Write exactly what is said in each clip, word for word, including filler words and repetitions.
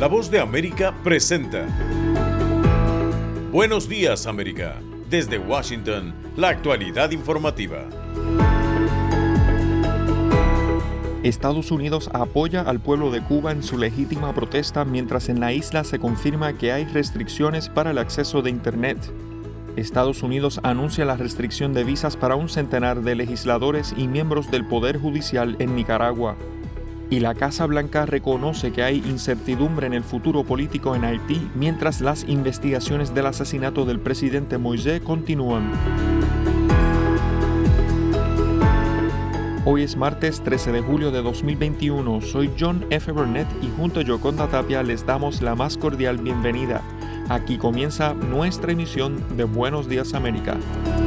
La Voz de América presenta Buenos Días, América. Desde Washington, la actualidad informativa. Estados Unidos apoya al pueblo de Cuba en su legítima protesta mientras en la isla se confirma que hay restricciones para el acceso de Internet. Estados Unidos anuncia la restricción de visas para un centenar de legisladores y miembros del Poder Judicial en Nicaragua. Y la Casa Blanca reconoce que hay incertidumbre en el futuro político en Haití mientras las investigaciones del asesinato del presidente Moïse continúan. Hoy es martes trece de julio de dos mil veintiuno. Soy John F. Burnett y junto a Yoconda Tapia les damos la más cordial bienvenida. Aquí comienza nuestra emisión de Buenos Días, América.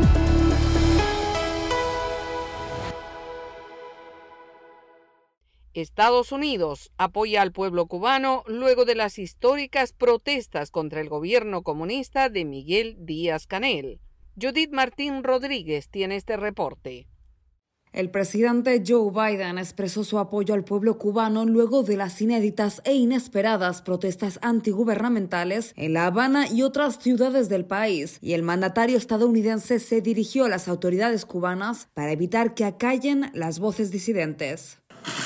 Estados Unidos apoya al pueblo cubano luego de las históricas protestas contra el gobierno comunista de Miguel Díaz-Canel. Judith Martín Rodríguez tiene este reporte. El presidente Joe Biden expresó su apoyo al pueblo cubano luego de las inéditas e inesperadas protestas antigubernamentales en La Habana y otras ciudades del país, y el mandatario estadounidense se dirigió a las autoridades cubanas para evitar que acallen las voces disidentes.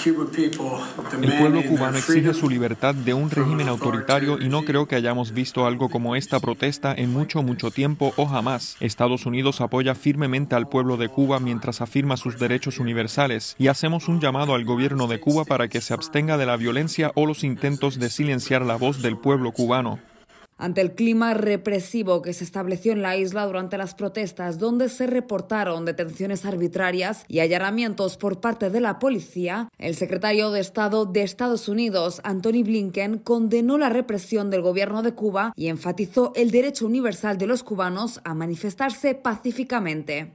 El pueblo cubano exige su libertad de un régimen autoritario y no creo que hayamos visto algo como esta protesta en mucho, mucho tiempo o jamás. Estados Unidos apoya firmemente al pueblo de Cuba mientras afirma sus derechos universales y hacemos un llamado al gobierno de Cuba para que se abstenga de la violencia o los intentos de silenciar la voz del pueblo cubano. Ante el clima represivo que se estableció en la isla durante las protestas, donde se reportaron detenciones arbitrarias y allanamientos por parte de la policía, el secretario de Estado de Estados Unidos, Antony Blinken, condenó la represión del gobierno de Cuba y enfatizó el derecho universal de los cubanos a manifestarse pacíficamente.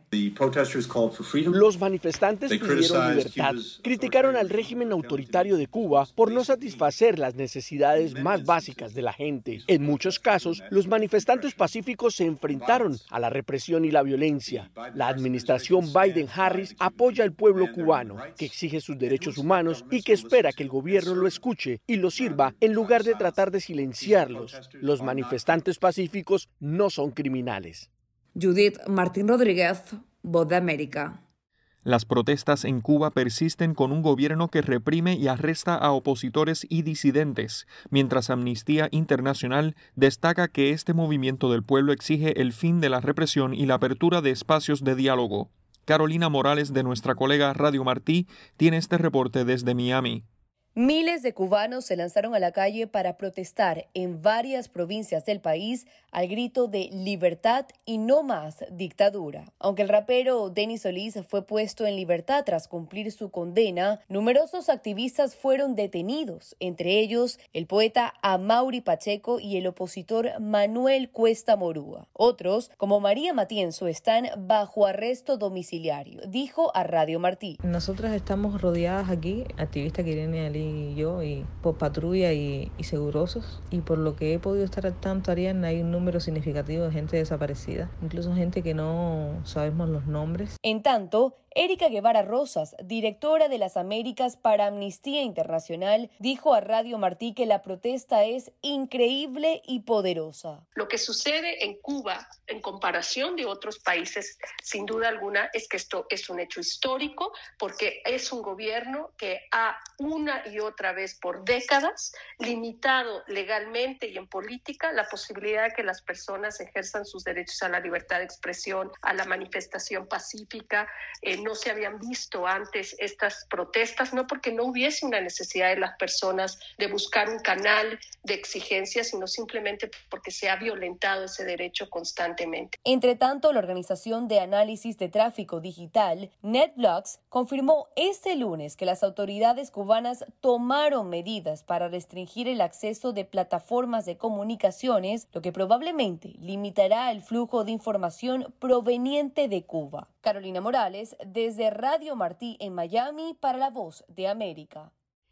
Los manifestantes pidieron libertad, criticaron al régimen autoritario de Cuba por no satisfacer las necesidades más básicas de la gente. En muchos casos, los manifestantes pacíficos se enfrentaron a la represión y la violencia. La administración Biden-Harris apoya al pueblo cubano, que exige sus derechos humanos y que espera que el gobierno lo escuche y lo sirva en lugar de tratar de silenciarlos. Los manifestantes pacíficos no son criminales. Judith Martín Rodríguez, Voz de América. Las protestas en Cuba persisten con un gobierno que reprime y arresta a opositores y disidentes, mientras Amnistía Internacional destaca que este movimiento del pueblo exige el fin de la represión y la apertura de espacios de diálogo. Carolina Morales, de nuestra colega Radio Martí, tiene este reporte desde Miami. Miles de cubanos se lanzaron a la calle para protestar en varias provincias del país al grito de libertad y no más dictadura. Aunque el rapero Denis Solís fue puesto en libertad tras cumplir su condena, numerosos activistas fueron detenidos, entre ellos el poeta Amaury Pacheco y el opositor Manuel Cuesta Morúa. Otros, como María Matienzo, están bajo arresto domiciliario, dijo a Radio Martí. Nosotras estamos rodeadas aquí, activista Kirene Ali y yo, y por patrulla y, y segurosos, y por lo que he podido estar al tanto, Ariana, hay un número significativo de gente desaparecida, incluso gente que no sabemos los nombres. En tanto, Erika Guevara Rosas, directora de las Américas para Amnistía Internacional, dijo a Radio Martí que la protesta es increíble y poderosa. Lo que sucede en Cuba, en comparación de otros países, sin duda alguna, es que esto es un hecho histórico, porque es un gobierno que ha una y otra vez por décadas limitado legalmente y en política la posibilidad de que las personas ejerzan sus derechos a la libertad de expresión, a la manifestación pacífica. Eh, no se habían visto antes estas protestas, no porque no hubiese una necesidad de las personas de buscar un canal de exigencia, sino simplemente porque se ha violentado ese derecho constantemente. Entre tanto, la Organización de Análisis de Tráfico Digital, NetBlocks, confirmó este lunes que las autoridades cubanas tomaron medidas para restringir el acceso de plataformas de comunicaciones, lo que probablemente limitará el flujo de información proveniente de Cuba. Carolina Morales, desde Radio Martí en Miami, para La Voz de América.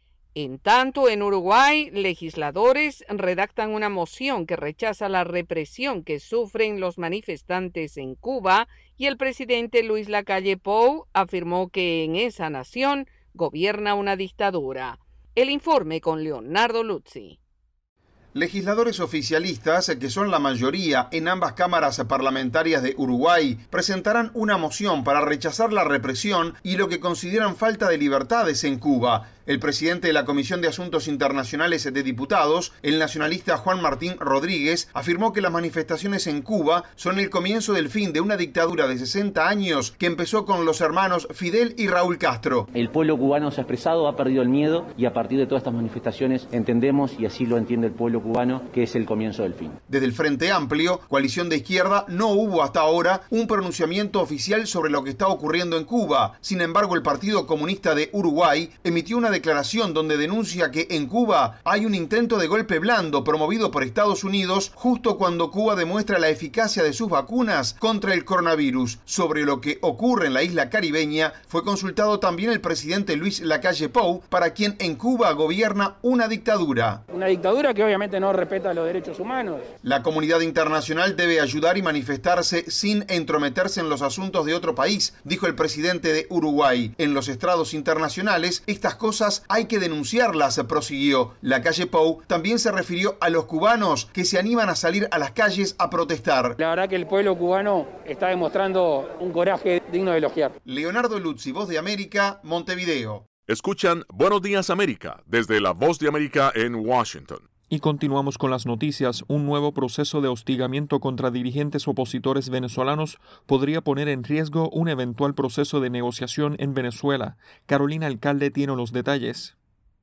En tanto, en Uruguay, legisladores redactan una moción que rechaza la represión que sufren los manifestantes en Cuba y el presidente Luis Lacalle Pou afirmó que en esa nación gobierna una dictadura. El informe con Leonardo Luzzi. Legisladores oficialistas, que son la mayoría en ambas cámaras parlamentarias de Uruguay, presentarán una moción para rechazar la represión y lo que consideran falta de libertades en Cuba. El presidente de la Comisión de Asuntos Internacionales de Diputados, el nacionalista Juan Martín Rodríguez, afirmó que las manifestaciones en Cuba son el comienzo del fin de una dictadura de sesenta años que empezó con los hermanos Fidel y Raúl Castro. El pueblo cubano se ha expresado, ha perdido el miedo y a partir de todas estas manifestaciones entendemos, y así lo entiende el pueblo cubano, que es el comienzo del fin. Desde el Frente Amplio, coalición de izquierda, no hubo hasta ahora un pronunciamiento oficial sobre lo que está ocurriendo en Cuba. Sin embargo, el Partido Comunista de Uruguay emitió una declaración donde denuncia que en Cuba hay un intento de golpe blando promovido por Estados Unidos justo cuando Cuba demuestra la eficacia de sus vacunas contra el coronavirus. Sobre lo que ocurre en la isla caribeña fue consultado también el presidente Luis Lacalle Pou, para quien en Cuba gobierna una dictadura. Una dictadura que obviamente no respeta los derechos humanos. La comunidad internacional debe ayudar y manifestarse sin entrometerse en los asuntos de otro país, dijo el presidente de Uruguay. En los estrados internacionales, estas cosas hay que denunciarlas, prosiguió. Lacalle Pou también se refirió a los cubanos que se animan a salir a las calles a protestar. La verdad que el pueblo cubano está demostrando un coraje digno de elogiar. Leonardo Luzzi, Voz de América, Montevideo. Escuchan Buenos Días América desde la Voz de América en Washington. Y continuamos con las noticias. Un nuevo proceso de hostigamiento contra dirigentes opositores venezolanos podría poner en riesgo un eventual proceso de negociación en Venezuela. Carolina Alcalde tiene los detalles.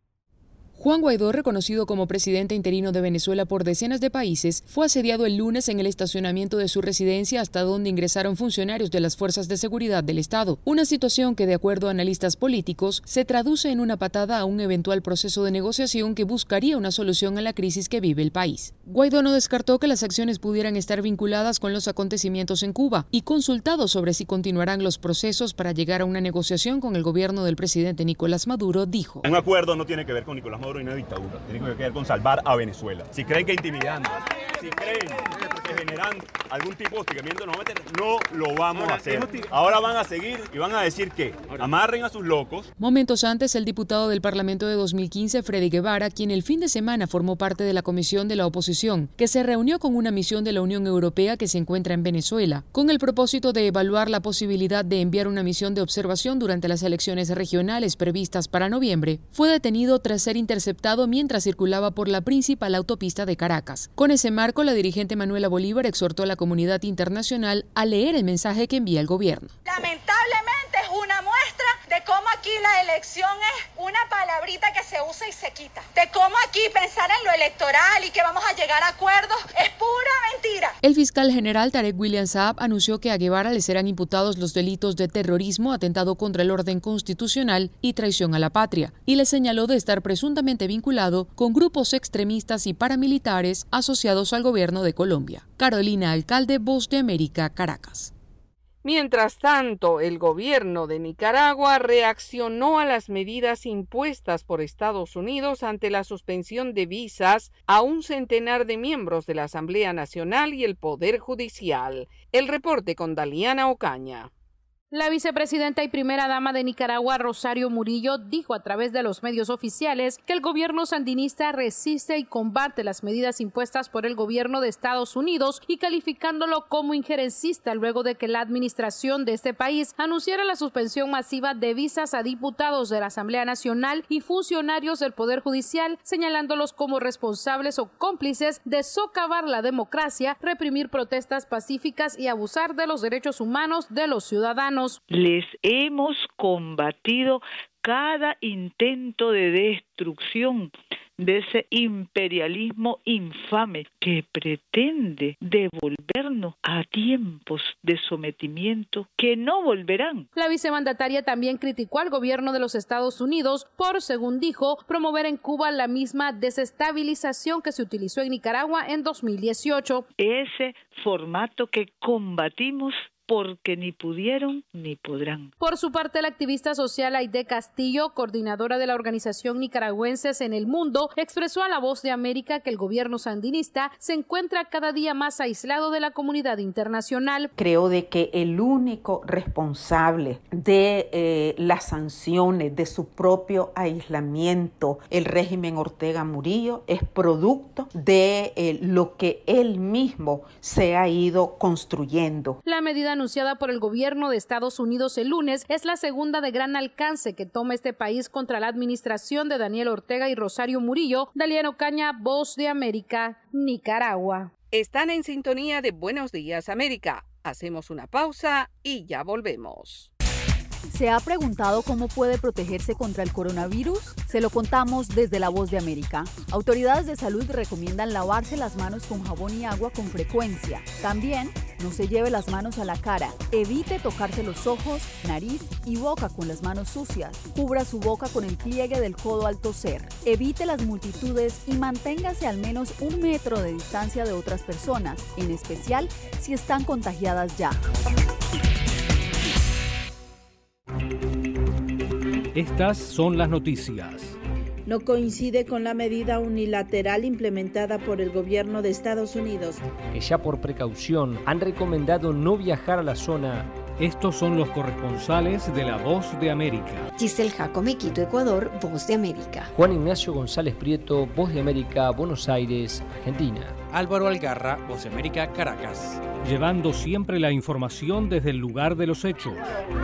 Juan Guaidó, reconocido como presidente interino de Venezuela por decenas de países, fue asediado el lunes en el estacionamiento de su residencia, hasta donde ingresaron funcionarios de las fuerzas de seguridad del Estado. Una situación que, de acuerdo a analistas políticos, se traduce en una patada a un eventual proceso de negociación que buscaría una solución a la crisis que vive el país. Guaidó no descartó que las acciones pudieran estar vinculadas con los acontecimientos en Cuba y, consultado sobre si continuarán los procesos para llegar a una negociación con el gobierno del presidente Nicolás Maduro, dijo: un acuerdo no tiene que ver con Nicolás Maduro y una dictadura, tiene que ver con salvar a Venezuela. Si creen que intimidando, si creen que generando algún tipo de hostigamiento nos vamos a meter, no lo vamos a hacer. Ahora van a seguir y van a decir que amarren a sus locos. Momentos antes, el diputado del Parlamento de dos mil quince, Freddy Guevara, quien el fin de semana formó parte de la comisión de la oposición, que se reunió con una misión de la Unión Europea que se encuentra en Venezuela, con el propósito de evaluar la posibilidad de enviar una misión de observación durante las elecciones regionales previstas para noviembre, fue detenido tras ser interceptado mientras circulaba por la principal autopista de Caracas. Con ese marco, la dirigente Manuela Bolívar exhortó a la comunidad internacional a leer el mensaje que envía el gobierno. Lamentablemente es una muestra de cómo aquí la elección es una palabrita que se usa y se quita. De cómo aquí pensar en lo electoral y que vamos a llegar a acuerdos es pura mentira. El fiscal general Tarek William Saab anunció que a Guevara le serán imputados los delitos de terrorismo, atentado contra el orden constitucional y traición a la patria, y le señaló de estar presuntamente vinculado con grupos extremistas y paramilitares asociados al gobierno de Colombia. Carolina Alcalde, Voz de América, Caracas. Mientras tanto, el gobierno de Nicaragua reaccionó a las medidas impuestas por Estados Unidos ante la suspensión de visas a un centenar de miembros de la Asamblea Nacional y el Poder Judicial. El reporte con Daliana Ocaña. La vicepresidenta y primera dama de Nicaragua, Rosario Murillo, dijo a través de los medios oficiales que el gobierno sandinista resiste y combate las medidas impuestas por el gobierno de Estados Unidos y calificándolo como injerencista luego de que la administración de este país anunciara la suspensión masiva de visas a diputados de la Asamblea Nacional y funcionarios del Poder Judicial, señalándolos como responsables o cómplices de socavar la democracia, reprimir protestas pacíficas y abusar de los derechos humanos de los ciudadanos. Les hemos combatido cada intento de destrucción de ese imperialismo infame que pretende devolvernos a tiempos de sometimiento que no volverán. La vicemandataria también criticó al gobierno de los Estados Unidos por, según dijo, promover en Cuba la misma desestabilización que se utilizó en Nicaragua en dos mil dieciocho. Ese formato que combatimos porque ni pudieron ni podrán. Por su parte, la activista social Aide Castillo, coordinadora de la organización Nicaragüenses en el Mundo, expresó a La Voz de América que el gobierno sandinista se encuentra cada día más aislado de la comunidad internacional. Creo de que el único responsable de eh, las sanciones, de su propio aislamiento, el régimen Ortega Murillo, es producto de eh, lo que él mismo se ha ido construyendo. La medida anunciada por el gobierno de Estados Unidos el lunes es la segunda de gran alcance que toma este país contra la administración de Daniel Ortega y Rosario Murillo. Daliano Ocaña, Voz de América, Nicaragua. Están en sintonía de Buenos Días América. Hacemos una pausa y ya volvemos. ¿Se ha preguntado cómo puede protegerse contra el coronavirus? Se lo contamos desde La Voz de América. Autoridades de salud recomiendan lavarse las manos con jabón y agua con frecuencia. También, no se lleve las manos a la cara. Evite tocarse los ojos, nariz y boca con las manos sucias. Cubra su boca con el pliegue del codo al toser. Evite las multitudes y manténgase al menos un metro de distancia de otras personas, en especial si están contagiadas ya. Estas son las noticias. No coincide con la medida unilateral implementada por el gobierno de Estados Unidos, que ya por precaución han recomendado no viajar a la zona. Estos son los corresponsales de La Voz de América. Giselle Jacome, Quito, Ecuador, Voz de América. Juan Ignacio González Prieto, Voz de América, Buenos Aires, Argentina. Álvaro Algarra, Voz de América, Caracas. Llevando siempre la información desde el lugar de los hechos.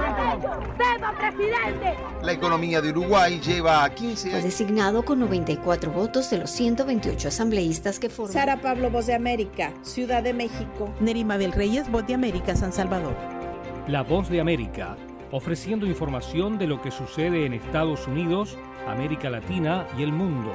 La economía de Uruguay lleva a quince años. Fue designado con noventa y cuatro votos de los ciento veintiocho asambleístas que forman. Sara Pablo, Voz de América, Ciudad de México. Nerima Bel Reyes, Voz de América, San Salvador. La Voz de América, ofreciendo información de lo que sucede en Estados Unidos, América Latina y el mundo.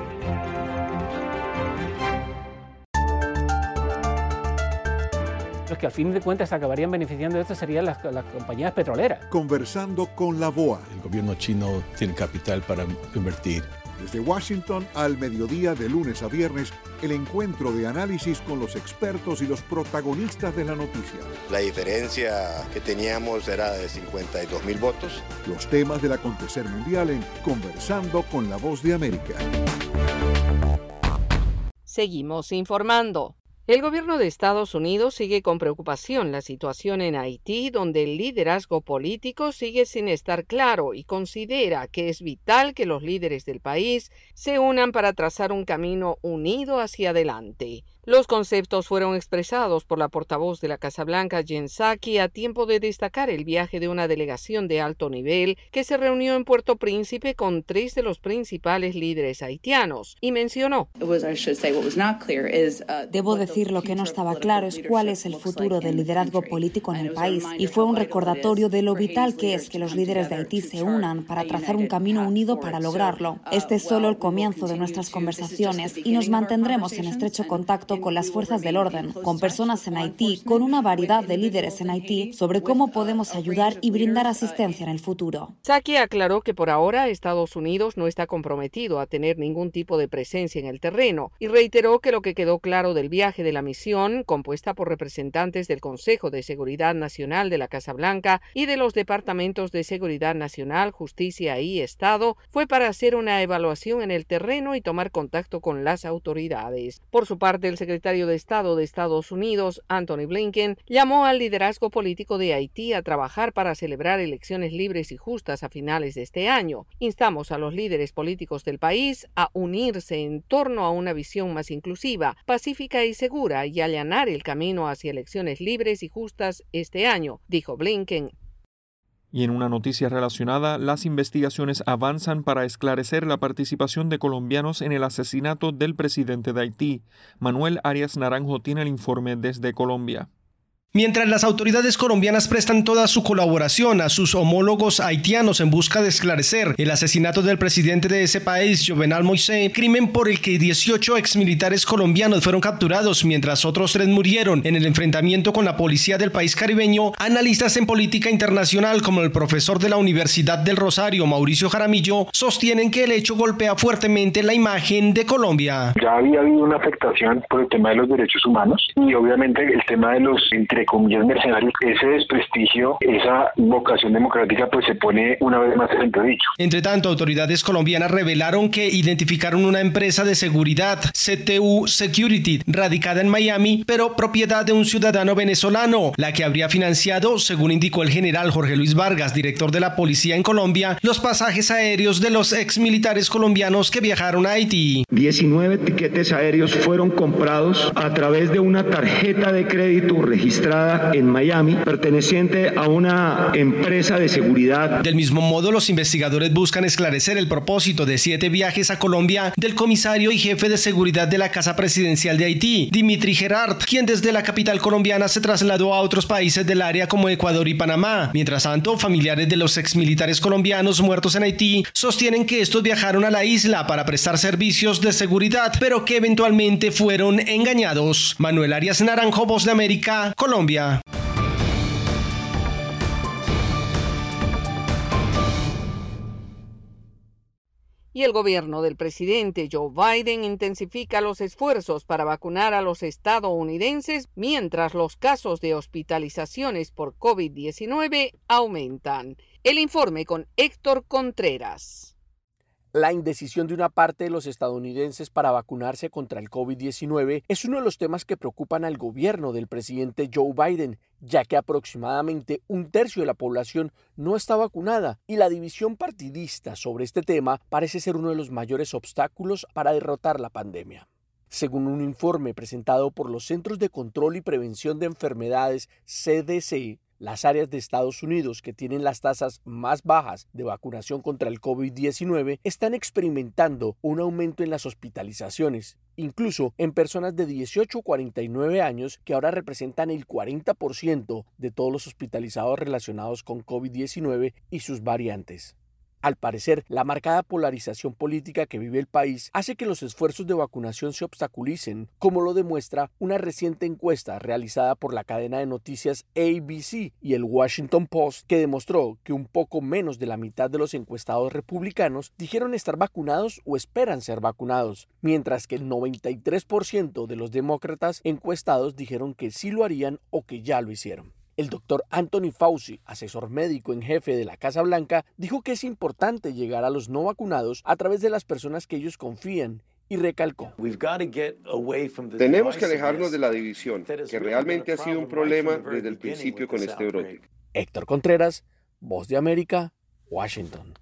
Los que al fin de cuentas acabarían beneficiando de esto serían las, las compañías petroleras. Conversando con la B O A. El gobierno chino tiene capital para invertir. Desde Washington al mediodía de lunes a viernes, el encuentro de análisis con los expertos y los protagonistas de la noticia. La diferencia que teníamos era de cincuenta y dos mil votos. Los temas del acontecer mundial en Conversando con la Voz de América. Seguimos informando. El gobierno de Estados Unidos sigue con preocupación la situación en Haití, donde el liderazgo político sigue sin estar claro y considera que es vital que los líderes del país se unan para trazar un camino unido hacia adelante. Los conceptos fueron expresados por la portavoz de la Casa Blanca, Jen Psaki, a tiempo de destacar el viaje de una delegación de alto nivel que se reunió en Puerto Príncipe con tres de los principales líderes haitianos, y mencionó: Debo decir, lo que no estaba claro es cuál es el futuro del liderazgo político en el país, y fue un recordatorio de lo vital que es que los líderes de Haití se unan para trazar un camino unido para lograrlo. Este es solo el comienzo de nuestras conversaciones y nos mantendremos en estrecho contacto con las fuerzas del orden, con personas en Haití, con una variedad de líderes en Haití, sobre cómo podemos ayudar y brindar asistencia en el futuro. Psaki aclaró que por ahora Estados Unidos no está comprometido a tener ningún tipo de presencia en el terreno y reiteró que lo que quedó claro del viaje de la misión, compuesta por representantes del Consejo de Seguridad Nacional de la Casa Blanca y de los Departamentos de Seguridad Nacional, Justicia y Estado, fue para hacer una evaluación en el terreno y tomar contacto con las autoridades. Por su parte, el secretario de Estado de Estados Unidos, Anthony Blinken, llamó al liderazgo político de Haití a trabajar para celebrar elecciones libres y justas a finales de este año. Instamos a los líderes políticos del país a unirse en torno a una visión más inclusiva, pacífica y segura y allanar el camino hacia elecciones libres y justas este año, dijo Blinken. Y en una noticia relacionada, las investigaciones avanzan para esclarecer la participación de colombianos en el asesinato del presidente de Haití. Manuel Arias Naranjo tiene el informe desde Colombia. Mientras las autoridades colombianas prestan toda su colaboración a sus homólogos haitianos en busca de esclarecer el asesinato del presidente de ese país, Jovenel Moïse, crimen por el que dieciocho exmilitares colombianos fueron capturados mientras otros tres murieron en el enfrentamiento con la policía del país caribeño, analistas en política internacional como el profesor de la Universidad del Rosario, Mauricio Jaramillo, sostienen que el hecho golpea fuertemente la imagen de Colombia. Ya había habido una afectación por el tema de los derechos humanos y obviamente el tema de los entre entre comillas, mercenarios, ese desprestigio, esa vocación democrática, pues se pone una vez más en entredicho. Entre tanto, autoridades colombianas revelaron que identificaron una empresa de seguridad, C T U Security, radicada en Miami, pero propiedad de un ciudadano venezolano, la que habría financiado, según indicó el general Jorge Luis Vargas, director de la policía en Colombia, los pasajes aéreos de los exmilitares colombianos que viajaron a Haití. diecinueve tiquetes aéreos fueron comprados a través de una tarjeta de crédito registrada en Miami, perteneciente a una empresa de seguridad. Del mismo modo, los investigadores buscan esclarecer el propósito de siete viajes a Colombia del comisario y jefe de seguridad de la Casa Presidencial de Haití, Dimitri Gerard, quien desde la capital colombiana se trasladó a otros países del área como Ecuador y Panamá. Mientras tanto, familiares de los exmilitares colombianos muertos en Haití sostienen que estos viajaron a la isla para prestar servicios de seguridad, pero que eventualmente fueron engañados. Manuel Arias Naranjo, Voz de América, Colombia. Y el gobierno del presidente Joe Biden intensifica los esfuerzos para vacunar a los estadounidenses mientras los casos de hospitalizaciones por COVID diecinueve aumentan. El informe con Héctor Contreras. La indecisión de una parte de los estadounidenses para vacunarse contra el COVID diecinueve es uno de los temas que preocupan al gobierno del presidente Joe Biden, ya que aproximadamente un tercio de la población no está vacunada y la división partidista sobre este tema parece ser uno de los mayores obstáculos para derrotar la pandemia. Según un informe presentado por los Centros de Control y Prevención de Enfermedades, C D C, las áreas de Estados Unidos que tienen las tasas más bajas de vacunación contra el COVID diecinueve están experimentando un aumento en las hospitalizaciones, incluso en personas de dieciocho a cuarenta y nueve años, que ahora representan el cuarenta por ciento de todos los hospitalizados relacionados con COVID diecinueve y sus variantes. Al parecer, la marcada polarización política que vive el país hace que los esfuerzos de vacunación se obstaculicen, como lo demuestra una reciente encuesta realizada por la cadena de noticias A B C y el Washington Post, que demostró que un poco menos de la mitad de los encuestados republicanos dijeron estar vacunados o esperan ser vacunados, mientras que el noventa y tres por ciento de los demócratas encuestados dijeron que sí lo harían o que ya lo hicieron. El doctor Anthony Fauci, asesor médico en jefe de la Casa Blanca, dijo que es importante llegar a los no vacunados a través de las personas que ellos confían y recalcó: tenemos que alejarnos de la división, que realmente ha sido un problema desde el principio con este brote. Héctor Contreras, Voz de América, Washington.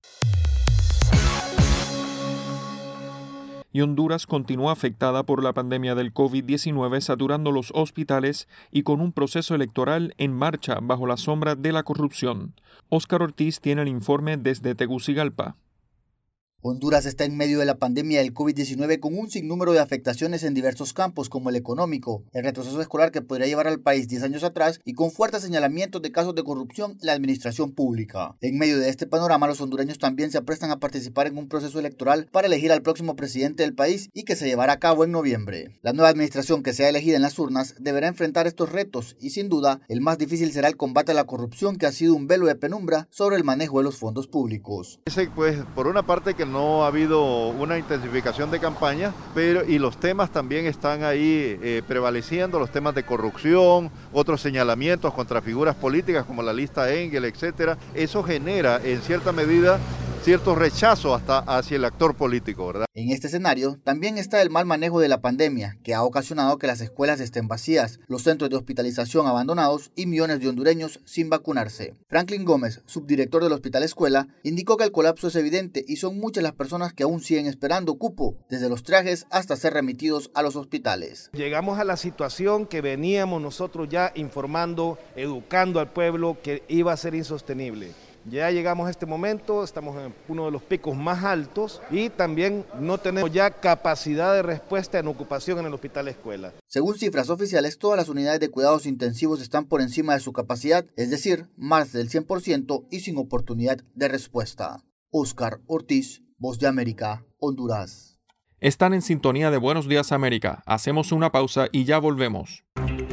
Y Honduras continúa afectada por la pandemia del COVID diecinueve, saturando los hospitales y con un proceso electoral en marcha bajo la sombra de la corrupción. Óscar Ortiz tiene el informe desde Tegucigalpa. Honduras está en medio de la pandemia del COVID diecinueve con un sinnúmero de afectaciones en diversos campos, como el económico, el retroceso escolar que podría llevar al país diez años atrás y con fuertes señalamientos de casos de corrupción en la administración pública. En medio de este panorama, los hondureños también se aprestan a participar en un proceso electoral para elegir al próximo presidente del país y que se llevará a cabo en noviembre. La nueva administración que sea elegida en las urnas deberá enfrentar estos retos y, sin duda, el más difícil será el combate a la corrupción, que ha sido un velo de penumbra sobre el manejo de los fondos públicos. Pues, por una parte que no ha habido una intensificación de campaña, pero y los temas también están ahí eh, prevaleciendo, los temas de corrupción, otros señalamientos contra figuras políticas como la lista Engel, etcétera. Eso genera en cierta medida cierto rechazo hasta hacia el actor político, ¿verdad? En este escenario también está el mal manejo de la pandemia, que ha ocasionado que las escuelas estén vacías, los centros de hospitalización abandonados y millones de hondureños sin vacunarse. Franklin Gómez, subdirector del Hospital Escuela, indicó que el colapso es evidente y son muchas las personas que aún siguen esperando cupo, desde los trajes hasta ser remitidos a los hospitales. Llegamos a la situación que veníamos nosotros ya informando, educando al pueblo que iba a ser insostenible. Ya llegamos a este momento, estamos en uno de los picos más altos y también no tenemos ya capacidad de respuesta en ocupación en el Hospital Escuela. Según cifras oficiales, todas las unidades de cuidados intensivos están por encima de su capacidad, es decir, más del cien por ciento y sin oportunidad de respuesta. Óscar Ortiz, Voz de América, Honduras. Están en sintonía de Buenos Días América. Hacemos una pausa y ya volvemos.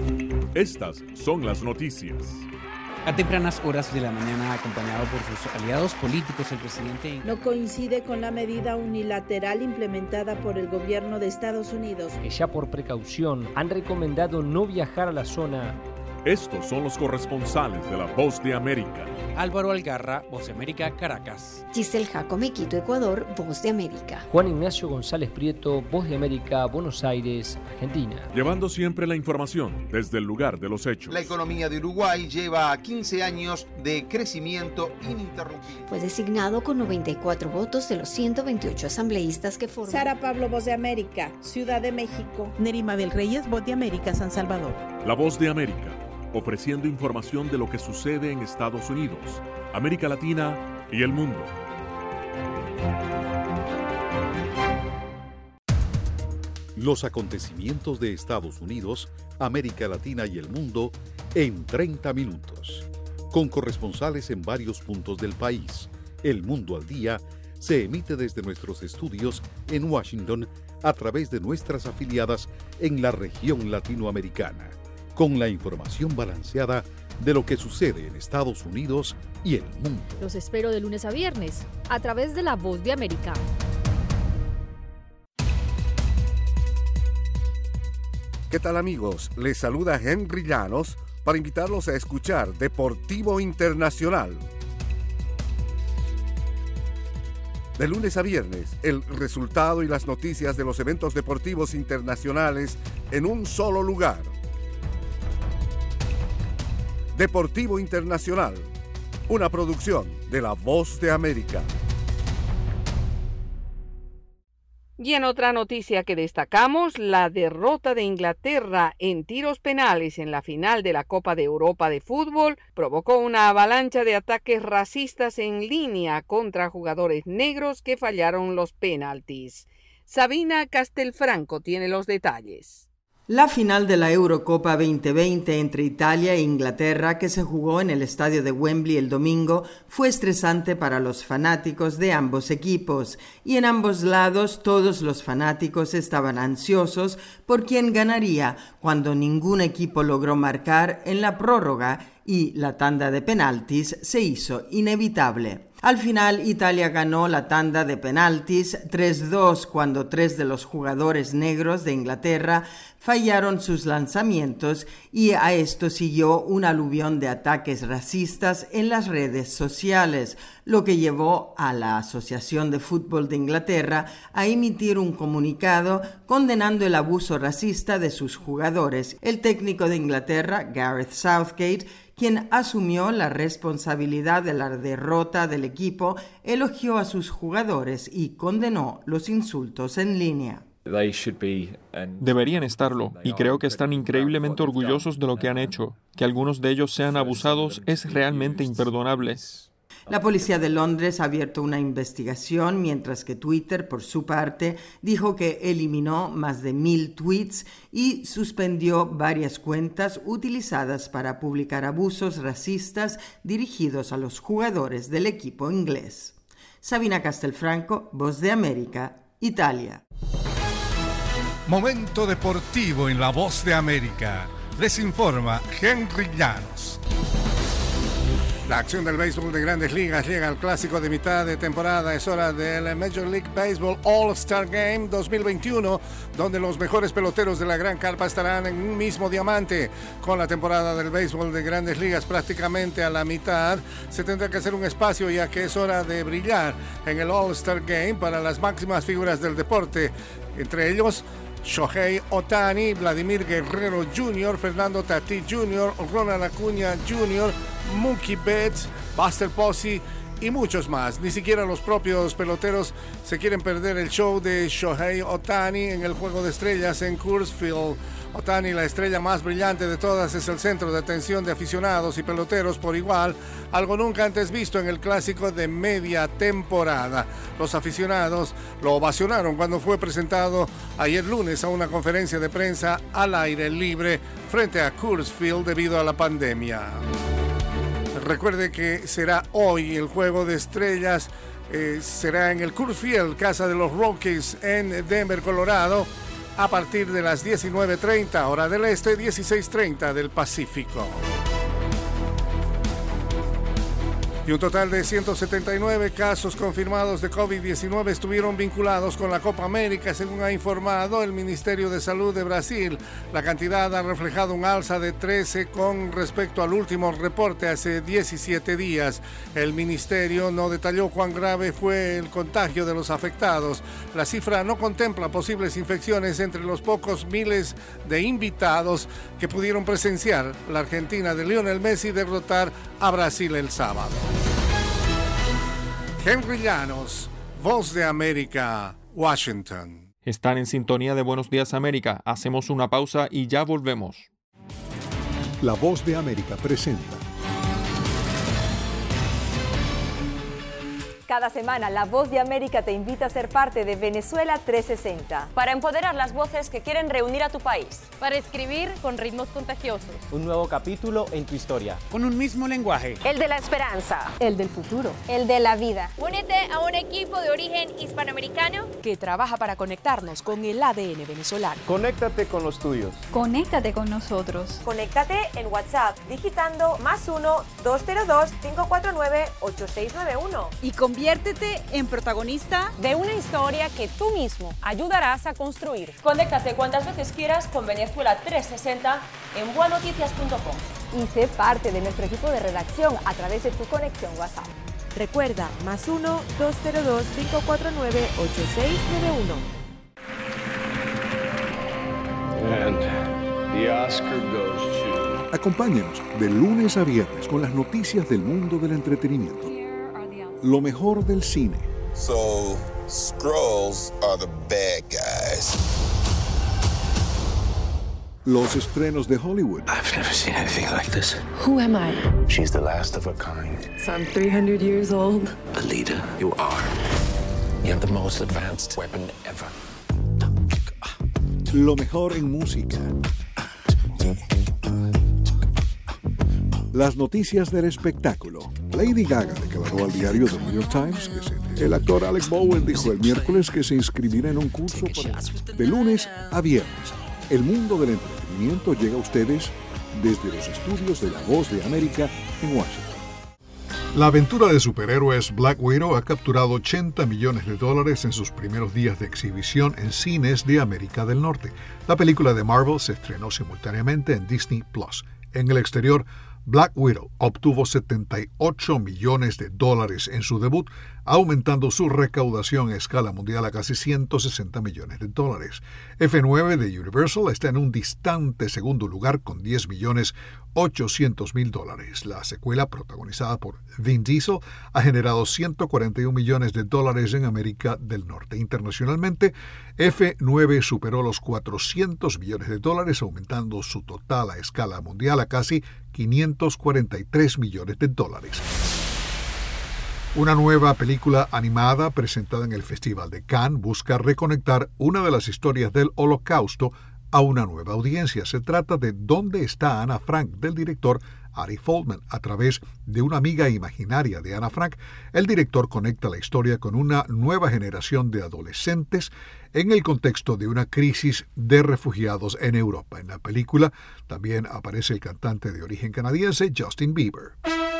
Estas son las noticias. A tempranas horas de la mañana, acompañado por sus aliados políticos, el presidente no coincide con la medida unilateral implementada por el gobierno de Estados Unidos. Que ya por precaución han recomendado no viajar a la zona Estos son los corresponsales de La Voz de América. Álvaro Algarra, Voz de América, Caracas. Giselle Jacome, Quito, Ecuador, Voz de América. Juan Ignacio González Prieto, Voz de América, Buenos Aires, Argentina. Llevando siempre la información desde el lugar de los hechos. La economía de Uruguay lleva quince años de crecimiento ininterrumpido. Fue designado con noventa y cuatro votos de los ciento veintiocho asambleístas que forman. Sara Pablo, Voz de América, Ciudad de México. Neri Mabel Reyes, Voz de América, San Salvador. La Voz de América, ofreciendo información de lo que sucede en Estados Unidos, América Latina y el mundo. Los acontecimientos de Estados Unidos, América Latina y el mundo en treinta minutos. Con corresponsales en varios puntos del país. El Mundo al Día se emite desde nuestros estudios en Washington a través de nuestras afiliadas en la región latinoamericana, con la información balanceada de lo que sucede en Estados Unidos y el mundo. Los espero de lunes a viernes, a través de La Voz de América. ¿Qué tal, amigos? Les saluda Henry Llanos para invitarlos a escuchar Deportivo Internacional. De lunes a viernes, el resultado y las noticias de los eventos deportivos internacionales en un solo lugar. Deportivo Internacional, una producción de La Voz de América. Y en otra noticia que destacamos, la derrota de Inglaterra en tiros penales en la final de la Copa de Europa de Fútbol provocó una avalancha de ataques racistas en línea contra jugadores negros que fallaron los penaltis. Sabina Castelfranco tiene los detalles. La final de la Eurocopa veinte veinte entre Italia e Inglaterra, que se jugó en el estadio de Wembley el domingo, fue estresante para los fanáticos de ambos equipos, y en ambos lados todos los fanáticos estaban ansiosos por quién ganaría cuando ningún equipo logró marcar en la prórroga y la tanda de penaltis se hizo inevitable. Al final, Italia ganó la tanda de penaltis tres dos cuando tres de los jugadores negros de Inglaterra fallaron sus lanzamientos, y a esto siguió un aluvión de ataques racistas en las redes sociales, lo que llevó a la Asociación de Fútbol de Inglaterra a emitir un comunicado condenando el abuso racista de sus jugadores. El técnico de Inglaterra, Gareth Southgate, quien asumió la responsabilidad de la derrota del equipo, elogió a sus jugadores y condenó los insultos en línea. Deberían estarlo, y creo que están increíblemente orgullosos de lo que han hecho. Que algunos de ellos sean abusados es realmente imperdonable. La policía de Londres ha abierto una investigación, mientras que Twitter, por su parte, dijo que eliminó más de mil tweets y suspendió varias cuentas utilizadas para publicar abusos racistas dirigidos a los jugadores del equipo inglés. Sabina Castelfranco, Voz de América, Italia. Momento deportivo en La Voz de América. Les informa Henry Llanos. La acción del béisbol de Grandes Ligas llega al clásico de mitad de temporada. Es hora del Major League Baseball All-Star Game dos mil veintiuno, donde los mejores peloteros de la Gran Carpa estarán en un mismo diamante. Con la temporada del béisbol de Grandes Ligas prácticamente a la mitad, se tendrá que hacer un espacio, ya que es hora de brillar en el All-Star Game para las máximas figuras del deporte. Entre ellos, Shohei Ohtani, Vladimir Guerrero junior, Fernando Tatis junior, Ronald Acuña junior, Mookie Betts, Buster Posey y muchos más. Ni siquiera los propios peloteros se quieren perder el show de Shohei Ohtani en el Juego de Estrellas en Coors Field. Ohtani, la estrella más brillante de todas, es el centro de atención de aficionados y peloteros por igual, algo nunca antes visto en el clásico de media temporada. Los aficionados lo ovacionaron cuando fue presentado ayer lunes a una conferencia de prensa al aire libre frente a Coors Field debido a la pandemia. Recuerde que será hoy el Juego de Estrellas, eh, será en el Coors Field, casa de los Rockies en Denver, Colorado, a partir de las diecinueve treinta, hora del este, dieciséis treinta del Pacífico. Y un total de ciento setenta y nueve casos confirmados de COVID diecinueve estuvieron vinculados con la Copa América, según ha informado el Ministerio de Salud de Brasil. La cantidad ha reflejado un alza de trece con respecto al último reporte hace diecisiete días. El ministerio no detalló cuán grave fue el contagio de los afectados. La cifra no contempla posibles infecciones entre los pocos miles de invitados que pudieron presenciar la Argentina de Lionel Messi derrotar a Brasil el sábado. Henry Llanos, Voz de América, Washington. Están en sintonía de Buenos Días América. Hacemos una pausa y ya volvemos. La Voz de América presenta. Cada semana, La Voz de América te invita a ser parte de Venezuela trescientos sesenta. Para empoderar las voces que quieren reunir a tu país. Para escribir con ritmos contagiosos. Un nuevo capítulo en tu historia. Con un mismo lenguaje. El de la esperanza. El del futuro. El de la vida. Únete a un equipo de origen hispanoamericano que trabaja para conectarnos con el A D N venezolano. Conéctate con los tuyos. Conéctate con nosotros. Conéctate en WhatsApp digitando más uno, dos cero dos, cinco cuatro nueve, ocho seis nueve uno. Y Conviértete en protagonista de una historia que tú mismo ayudarás a construir. Conéctate cuantas veces quieras con Venezuela trescientos sesenta en buenoticias punto com. Y sé parte de nuestro equipo de redacción a través de tu conexión WhatsApp. Recuerda, más uno, dos cero dos, cinco cuatro nueve, ocho seis nueve uno. And the Oscar goes to... Acompáñenos de lunes a viernes con las noticias del mundo del entretenimiento. Lo mejor del cine. So, Skrulls are the bad guys. Los estrenos de Hollywood. I've never seen anything like this. Who am I? She's the last of her kind. So I'm three hundred years old. Alita, you are. You have the most advanced weapon ever. Lo mejor en música. Las noticias del espectáculo. Lady Gaga declaró al diario The New York Times que se... El actor Alec Bowen dijo el miércoles que se inscribirá en un curso para... De lunes a viernes. El mundo del entretenimiento llega a ustedes desde los estudios de La Voz de América en Washington. La aventura de superhéroes Black Widow ha capturado ochenta millones de dólares en sus primeros días de exhibición en cines de América del Norte. La película de Marvel se estrenó simultáneamente en Disney Plus. En el exterior, Black Widow obtuvo setenta y ocho millones de dólares en su debut, aumentando su recaudación a escala mundial a casi ciento sesenta millones de dólares. F nueve de Universal está en un distante segundo lugar con diez millones ochocientos mil dólares. La secuela, protagonizada por Vin Diesel, ha generado ciento cuarenta y un millones de dólares en América del Norte. Internacionalmente, F nueve superó los cuatrocientos millones de dólares, aumentando su total a escala mundial a casi quinientos cuarenta y tres millones de dólares. Una nueva película animada presentada en el Festival de Cannes busca reconectar una de las historias del Holocausto a una nueva audiencia. Se trata de ¿Dónde está Ana Frank?, del director Ari Feldman. A través de una amiga imaginaria de Ana Frank, el director conecta la historia con una nueva generación de adolescentes en el contexto de una crisis de refugiados en Europa. En la película también aparece el cantante de origen canadiense Justin Bieber.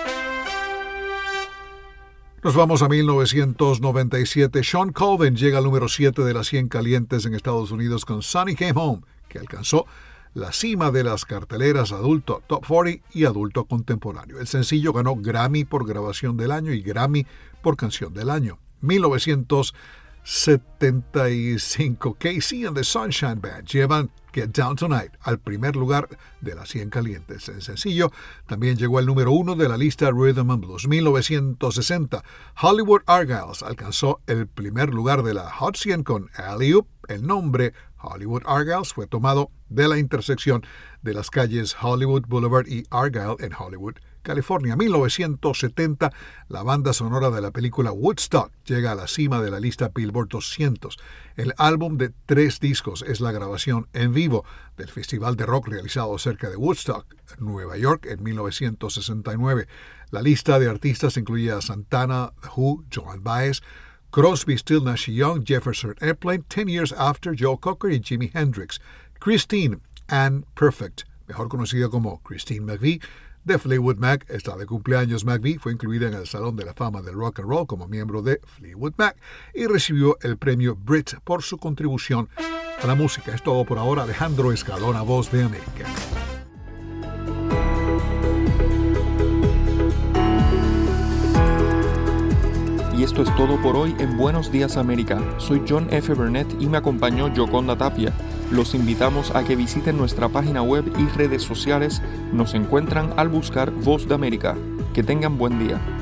Nos vamos a mil novecientos noventa y siete. Sean Colvin llega al número siete de las cien calientes en Estados Unidos con Sunny Came Home, que alcanzó la cima de las carteleras adulto Top cuarenta y adulto contemporáneo. El sencillo ganó Grammy por grabación del año y Grammy por canción del año. mil novecientos setenta y cinco. Casey and the Sunshine Band llevan Get Down Tonight al primer lugar de las cien calientes. El sencillo también llegó al número uno de la lista Rhythm and Blues. mil novecientos sesenta. Hollywood Argyles alcanzó el primer lugar de la Hot cien con Alley Oop. El nombre Hollywood Argyles fue tomado de la intersección de las calles Hollywood Boulevard y Argyle en Hollywood, California. mil novecientos setenta, la banda sonora de la película Woodstock llega a la cima de la lista Billboard doscientos. El álbum de tres discos es la grabación en vivo del festival de rock realizado cerca de Woodstock, Nueva York, en mil novecientos sesenta y nueve. La lista de artistas incluía a Santana, The Who, Joan Baez, Crosby, Still, Nash Young, Jefferson Airplane, Ten Years After, Joe Cocker y Jimi Hendrix. Christine Ann Perfect, mejor conocida como Christine McVie, de Fleetwood Mac está de cumpleaños. McVie fue incluida en el Salón de la Fama del Rock and Roll como miembro de Fleetwood Mac y recibió el premio Brit por su contribución a la música. Es todo por ahora. Alejandro Escalona, Voz de América. Y esto es todo por hoy en Buenos Días América. Soy John F. Burnett y me acompañó Yoconda Tapia. Los invitamos a que visiten nuestra página web y redes sociales. Nos encuentran al buscar Voz de América. Que tengan buen día.